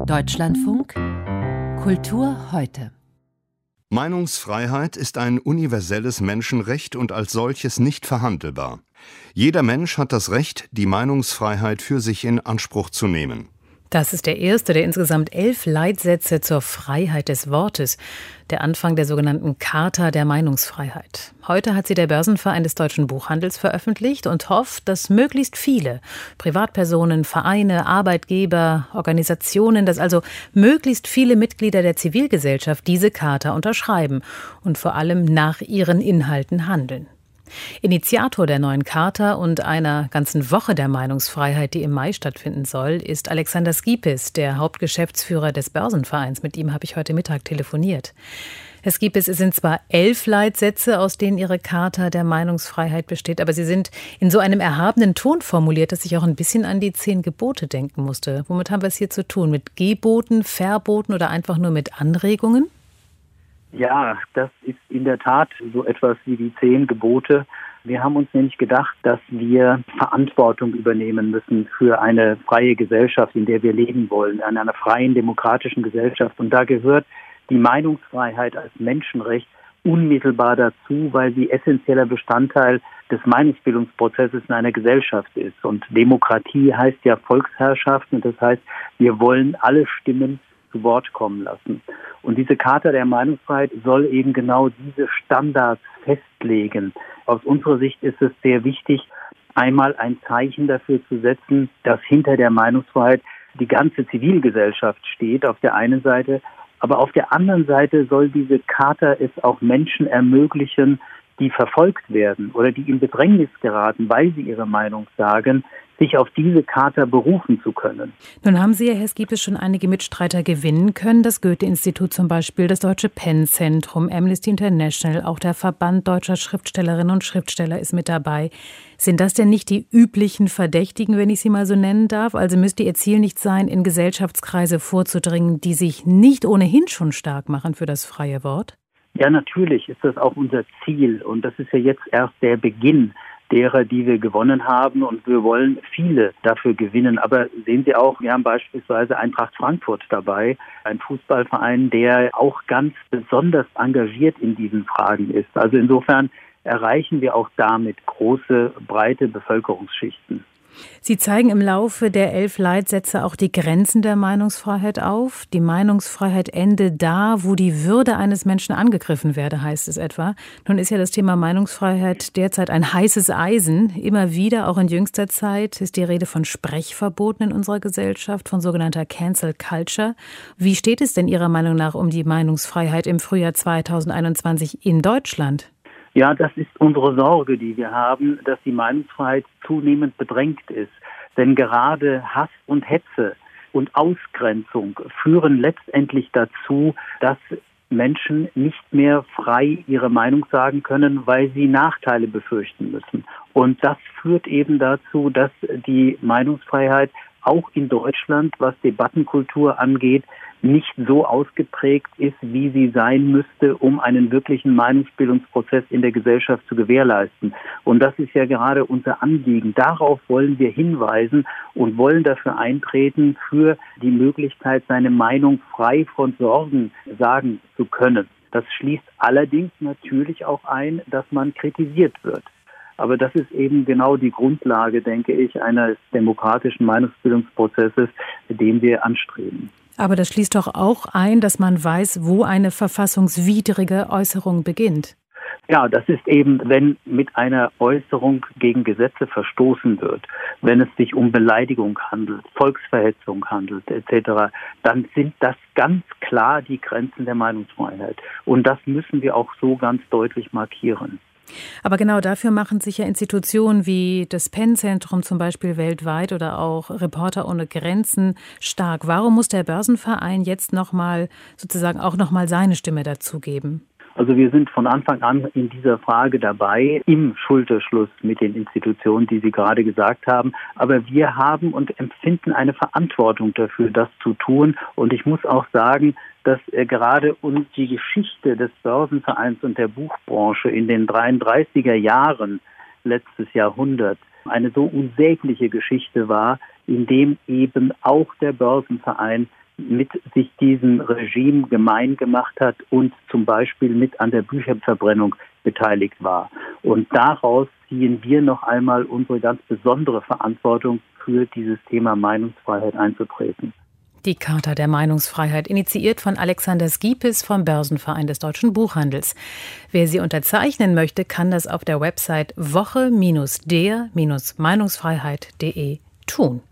Deutschlandfunk Kultur heute. Meinungsfreiheit ist ein universelles Menschenrecht und als solches nicht verhandelbar. Jeder Mensch hat das Recht, die Meinungsfreiheit für sich in Anspruch zu nehmen. Das ist der erste der insgesamt 11 Leitsätze zur Freiheit des Wortes, der Anfang der sogenannten Charta der Meinungsfreiheit. Heute hat sie der Börsenverein des deutschen Buchhandels veröffentlicht und hofft, dass möglichst viele Privatpersonen, Vereine, Arbeitgeber, Organisationen, dass also möglichst viele Mitglieder der Zivilgesellschaft diese Charta unterschreiben und vor allem nach ihren Inhalten handeln. Initiator der neuen Charta und einer ganzen Woche der Meinungsfreiheit, die im Mai stattfinden soll, ist Alexander Skipis, der Hauptgeschäftsführer des Börsenvereins. Mit ihm habe ich heute Mittag telefoniert. Herr Skipis, es sind zwar 11 Leitsätze, aus denen Ihre Charta der Meinungsfreiheit besteht, aber sie sind in so einem erhabenen Ton formuliert, dass ich auch ein bisschen an die 10 Gebote denken musste. Womit haben wir es hier zu tun? Mit Geboten, Verboten oder einfach nur mit Anregungen? Ja, das ist in der Tat so etwas wie die 10 Gebote. Wir haben uns nämlich gedacht, dass wir Verantwortung übernehmen müssen für eine freie Gesellschaft, in der wir leben wollen, in einer freien, demokratischen Gesellschaft. Und da gehört die Meinungsfreiheit als Menschenrecht unmittelbar dazu, weil sie essentieller Bestandteil des Meinungsbildungsprozesses in einer Gesellschaft ist. Und Demokratie heißt ja Volksherrschaft, und das heißt, wir wollen alle Stimmen zu Wort kommen lassen. Und diese Charta der Meinungsfreiheit soll eben genau diese Standards festlegen. Aus unserer Sicht ist es sehr wichtig, einmal ein Zeichen dafür zu setzen, dass hinter der Meinungsfreiheit die ganze Zivilgesellschaft steht, auf der einen Seite. Aber auf der anderen Seite soll diese Charta es auch Menschen ermöglichen, die verfolgt werden oder die in Bedrängnis geraten, weil sie ihre Meinung sagen, sich auf diese Charta berufen zu können. Nun haben Sie ja, Herr Skipis, schon einige Mitstreiter gewinnen können. Das Goethe-Institut zum Beispiel, das Deutsche PEN-Zentrum, Amnesty International, auch der Verband deutscher Schriftstellerinnen und Schriftsteller ist mit dabei. Sind das denn nicht die üblichen Verdächtigen, wenn ich sie mal so nennen darf? Also müsste Ihr Ziel nicht sein, in Gesellschaftskreise vorzudringen, die sich nicht ohnehin schon stark machen für das freie Wort? Ja, natürlich ist das auch unser Ziel. Und das ist ja jetzt erst der Beginn derer, die wir gewonnen haben, und wir wollen viele dafür gewinnen. Aber sehen Sie auch, wir haben beispielsweise Eintracht Frankfurt dabei, ein Fußballverein, der auch ganz besonders engagiert in diesen Fragen ist. Also insofern erreichen wir auch damit große, breite Bevölkerungsschichten. Sie zeigen im Laufe der 11 Leitsätze auch die Grenzen der Meinungsfreiheit auf. Die Meinungsfreiheit endet da, wo die Würde eines Menschen angegriffen werde, heißt es etwa. Nun ist ja das Thema Meinungsfreiheit derzeit ein heißes Eisen. Immer wieder, auch in jüngster Zeit, ist die Rede von Sprechverboten in unserer Gesellschaft, von sogenannter Cancel Culture. Wie steht es denn Ihrer Meinung nach um die Meinungsfreiheit im Frühjahr 2021 in Deutschland? Ja, das ist unsere Sorge, die wir haben, dass die Meinungsfreiheit zunehmend bedrängt ist. Denn gerade Hass und Hetze und Ausgrenzung führen letztendlich dazu, dass Menschen nicht mehr frei ihre Meinung sagen können, weil sie Nachteile befürchten müssen. Und das führt eben dazu, dass die Meinungsfreiheit auch in Deutschland, was Debattenkultur angeht, nicht so ausgeprägt ist, wie sie sein müsste, um einen wirklichen Meinungsbildungsprozess in der Gesellschaft zu gewährleisten. Und das ist ja gerade unser Anliegen. Darauf wollen wir hinweisen und wollen dafür eintreten, für die Möglichkeit, seine Meinung frei von Sorgen sagen zu können. Das schließt allerdings natürlich auch ein, dass man kritisiert wird. Aber das ist eben genau die Grundlage, denke ich, eines demokratischen Meinungsbildungsprozesses, den wir anstreben. Aber das schließt doch auch ein, dass man weiß, wo eine verfassungswidrige Äußerung beginnt. Ja, das ist eben, wenn mit einer Äußerung gegen Gesetze verstoßen wird, wenn es sich um Beleidigung handelt, Volksverhetzung handelt etc., dann sind das ganz klar die Grenzen der Meinungsfreiheit. Und das müssen wir auch so ganz deutlich markieren. Aber genau dafür machen sich ja Institutionen wie das PEN-Zentrum zum Beispiel weltweit oder auch Reporter ohne Grenzen stark. Warum muss der Börsenverein jetzt nochmal seine Stimme dazugeben? Also wir sind von Anfang an in dieser Frage dabei, im Schulterschluss mit den Institutionen, die Sie gerade gesagt haben. Aber wir haben und empfinden eine Verantwortung dafür, das zu tun. Und ich muss auch sagen, dass gerade uns die Geschichte des Börsenvereins und der Buchbranche in den 33er Jahren letztes Jahrhundert eine so unsägliche Geschichte war, in dem eben auch der Börsenverein mit sich diesem Regime gemein gemacht hat und zum Beispiel mit an der Bücherverbrennung beteiligt war. Und daraus ziehen wir noch einmal unsere ganz besondere Verantwortung, für dieses Thema Meinungsfreiheit einzutreten. Die Charta der Meinungsfreiheit, initiiert von Alexander Skiepis vom Börsenverein des Deutschen Buchhandels. Wer sie unterzeichnen möchte, kann das auf der Website woche-der-meinungsfreiheit.de tun.